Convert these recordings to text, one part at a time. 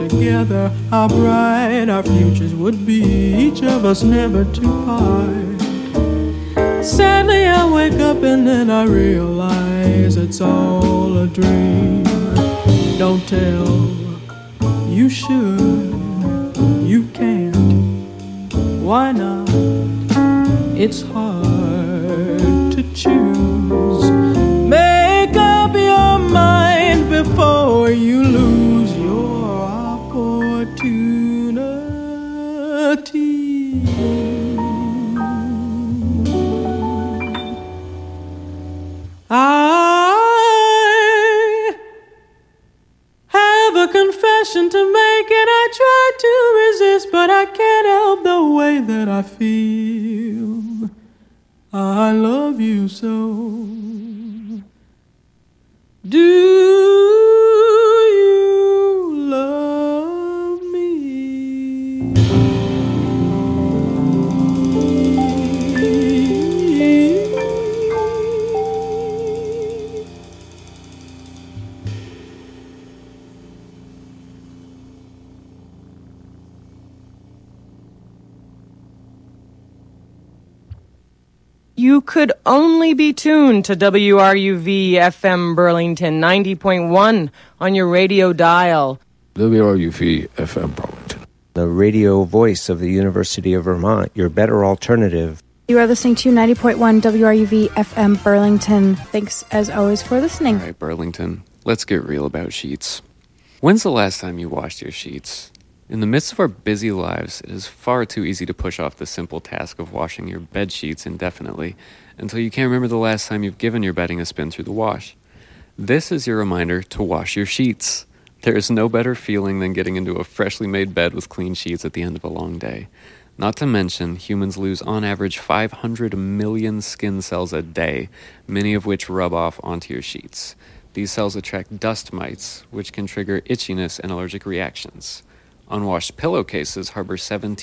together, how bright our futures would be, each of us never to part. Sadly, I wake up and then I realize it's all a dream. Don't tell, you should, you can't, why not? It's hard to choose. Make up your mind before you lose your opportunity. I have a confession to make, and I try to resist, but I can't help the way that I feel. I love you so. Do you love me? You could only be tuned to WRUV FM Burlington 90.1 on your radio dial. WRUV FM Burlington, the radio voice of the University of Vermont, your better alternative. You are listening to 90.1 WRUV FM Burlington. Thanks, as always, for listening. All right, Burlington, let's get real about sheets. When's the last time you washed your sheets? In the midst of our busy lives, it is far too easy to push off the simple task of washing your bed sheets indefinitely until you can't remember the last time you've given your bedding a spin through the wash. This is your reminder to wash your sheets. There is no better feeling than getting into a freshly made bed with clean sheets at the end of a long day. Not to mention, humans lose on average 500 million skin cells a day, many of which rub off onto your sheets. These cells attract dust mites, which can trigger itchiness and allergic reactions. Unwashed pillowcases harbor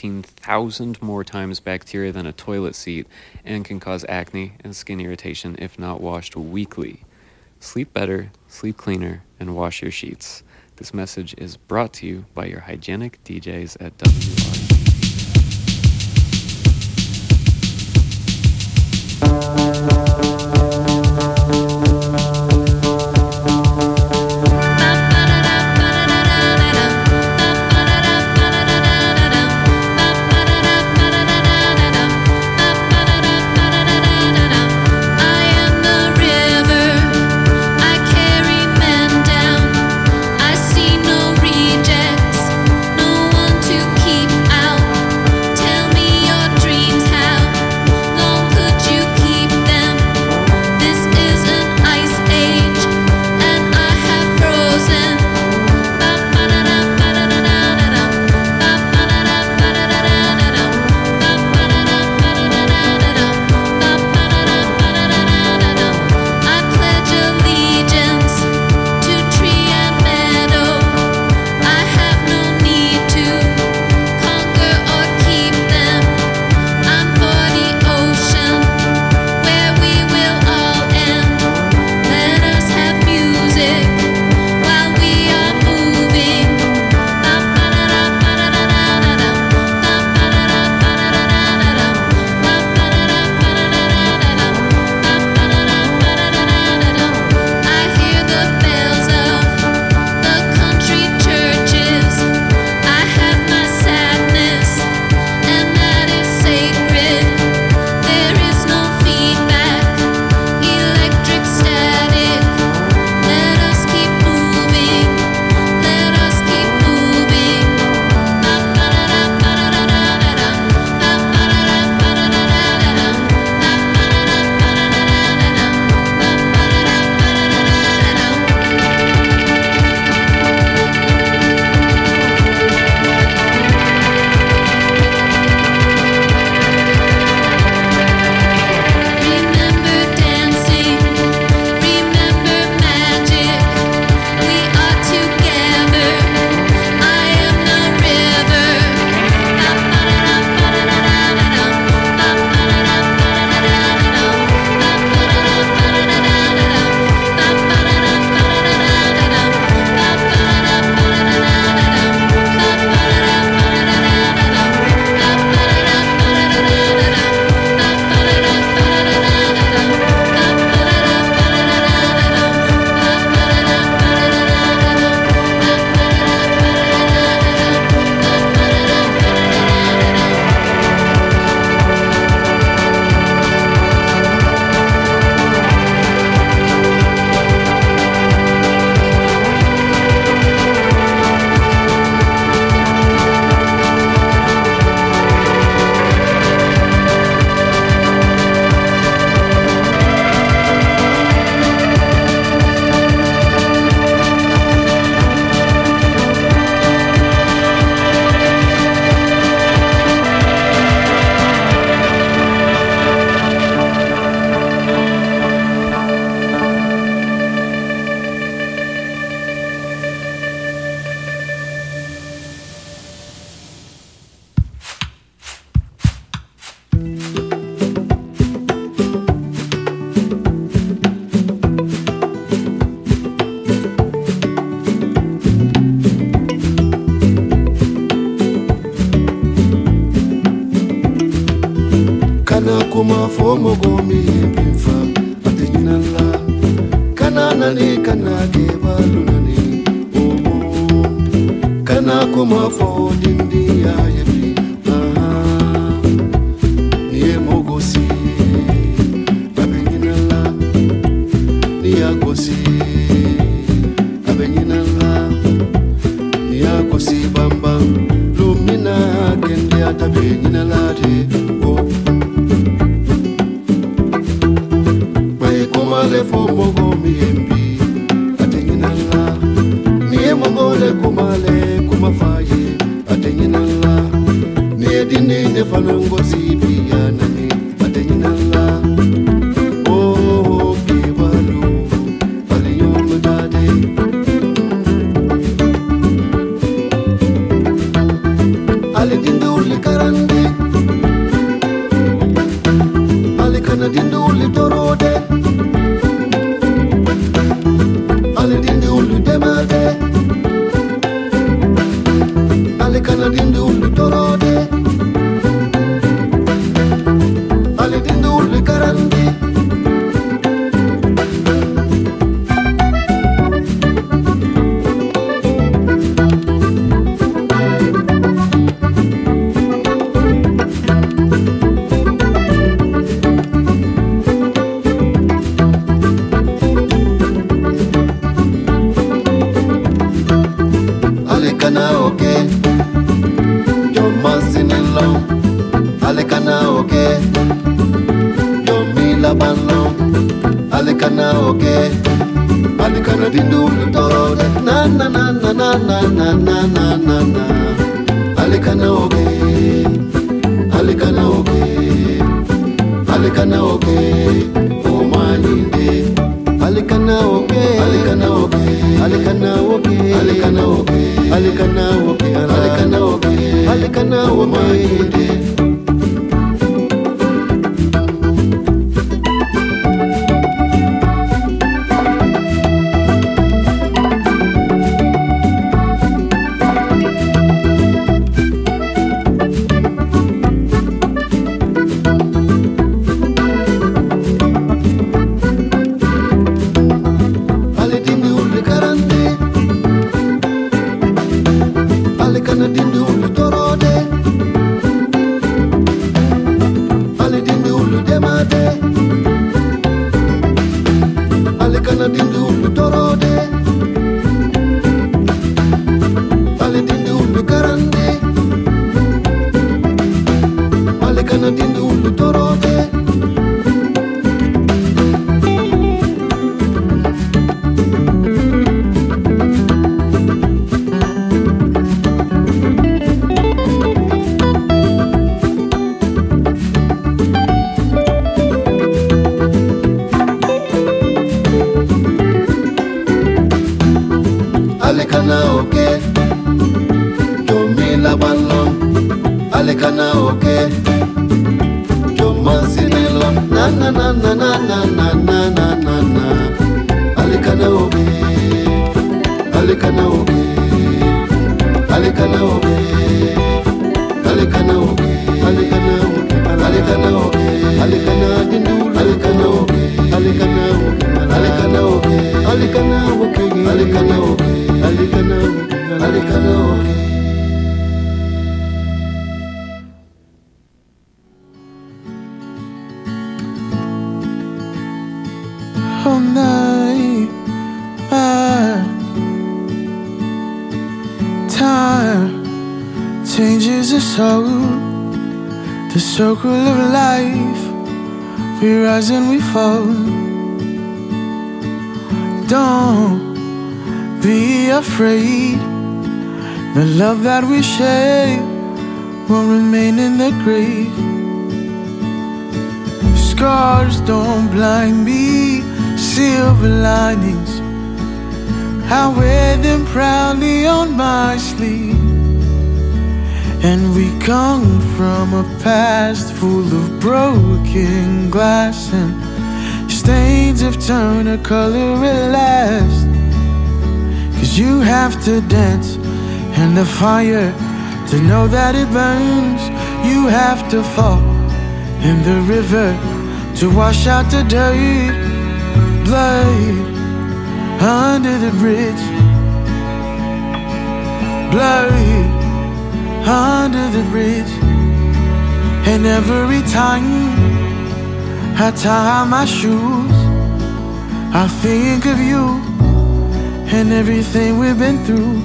17,000 more times bacteria than a toilet seat and can cause acne and skin irritation if not washed weekly. Sleep better, sleep cleaner, and wash your sheets. This message is brought to you by your hygienic DJs at WRUV. I see no rejects, no one to keep out. mogomi pinfa atenyinala kanana ni kanake balunani oh kana kuma fo dindi ya yebi ni mogosi abenyinala ni agosi abenyinala ni agosi bambam lumina kende atabenyinala de oh le fo mogo mi embi atenyinala ni mogole kumale kumafaye atenyinala ni dine ne fanango sibiya nani atenyinala oh kibalu aliyom dade ali dindul karande ali kana dindul torode Ale kana dindu torode ale dindu karandi Alikana dindu torode na na na na na na na na na na na Alikana oke Alikana oke Alikana oke oh maninde Alikana oke Alikana oke Alikana oke Alikana oke Alikana oke Alikana oke Alikana oh maninde The circle of life, we rise and we fall. Don't be afraid. The love that we share will remain in the grave. Scars don't blind me, silver linings, I wear them proudly on my sleeve. And we come from a past full of broken glass, and stains have turned a color at last. 'Cause you have to dance in the fire to know that it burns. You have to fall in the river to wash out the dirt, blood under the bridge, blood under the bridge. And every time I tie my shoes, I think of you and everything we've been through.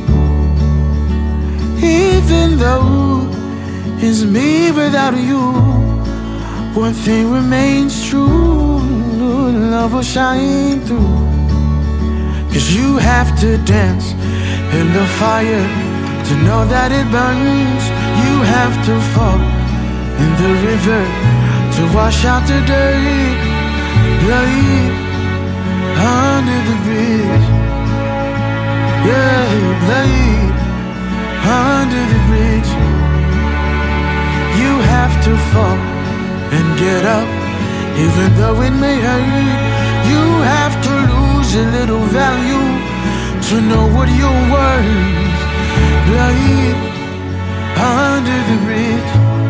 Even though it's me without you, one thing remains true, love will shine through. 'Cause you have to dance in the fire to know that it burns. You have to fall in the river to wash out the dirt, blood under the bridge. Yeah, blood under the bridge. You have to fall and get up, even though it may hurt. You have to lose a little value to know what you're worth. Blood under the bridge.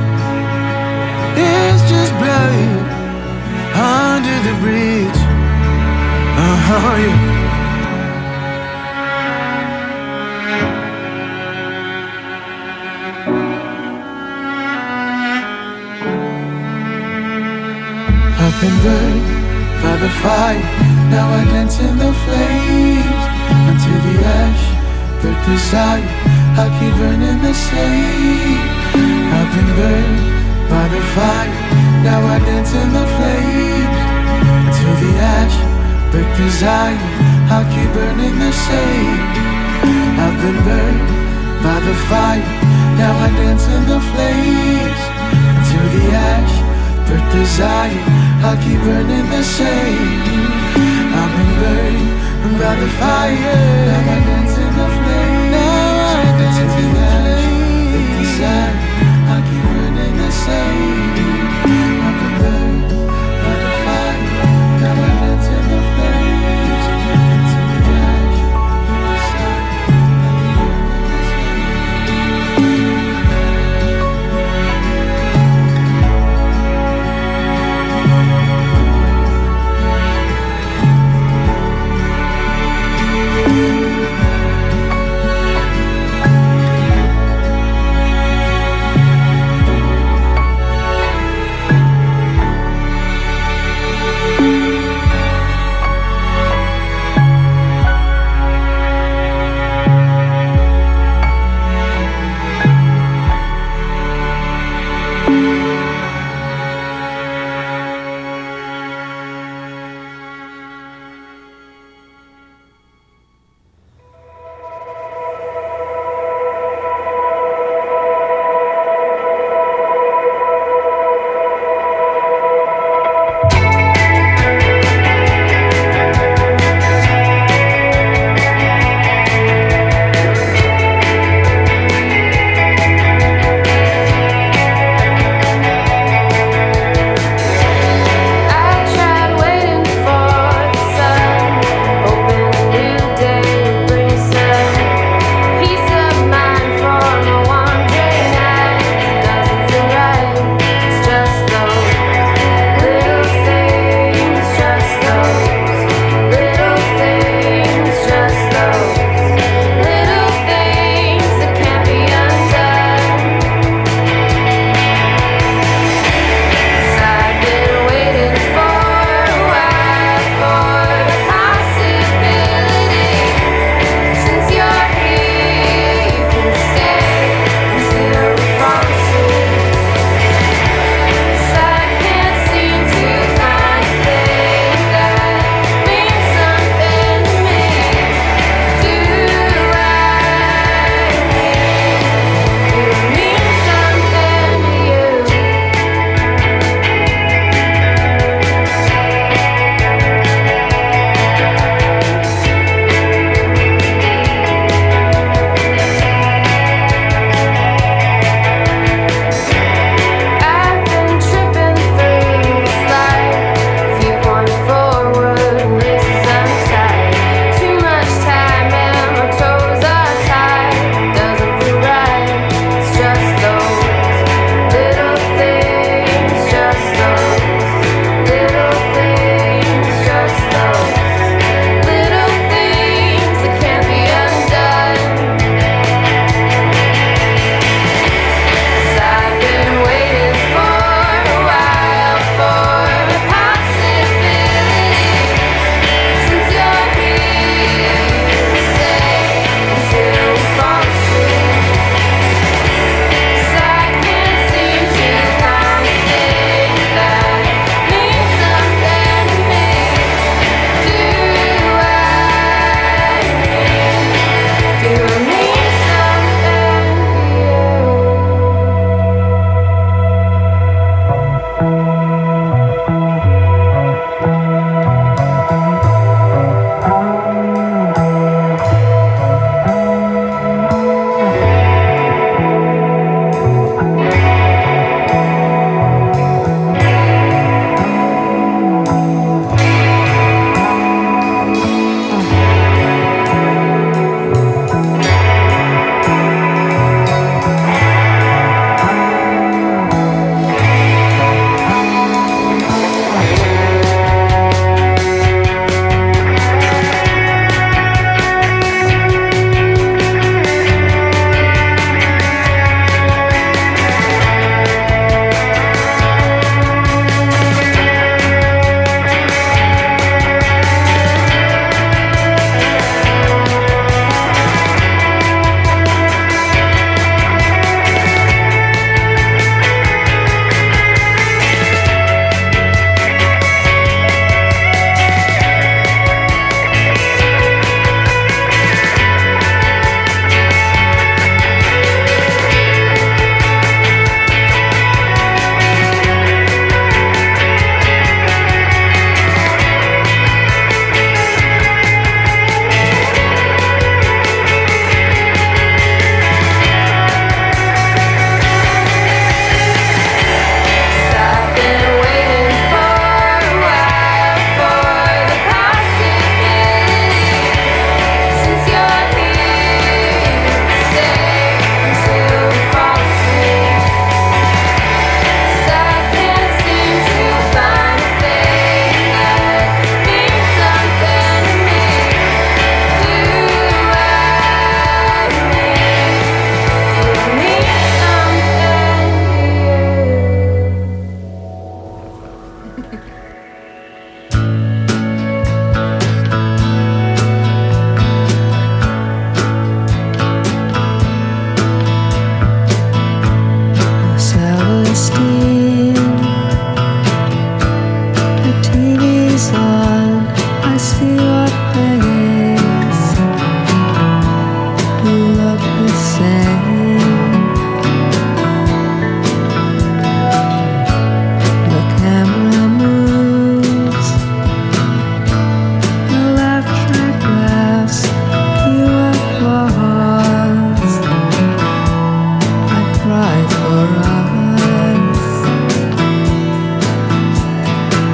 It's just blood under the bridge. Yeah. I've been burned by the fire, now I dance in the flames. Until the ash, burnt desire, I keep burning the same. I've been burned by the fire, now I dance in the flames. Until the ash, burnt desire, I keep burning the same. I've been burned by the fire, now I dance in the flames. Until the ash, burnt desire, I'll keep burning the same. I've been burned by the fire, now I dance in the flame. Now I dance in the flame. Burnt desire, I'll keep burning the same. I've been burned by the fire, now I dance in the flames. Until the ash, burnt desire, I'll keep burning the same. TV's on.